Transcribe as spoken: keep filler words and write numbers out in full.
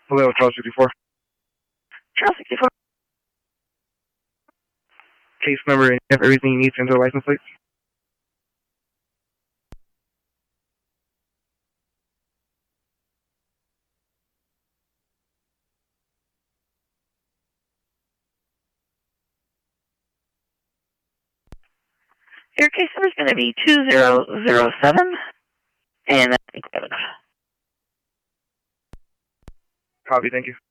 Hello, Charles sixty-four. Charles sixty-four. Case number, and you have everything you need to enter the license plate? Your case number is going to be two zero zero seven, and I think we have enough. Copy, thank you.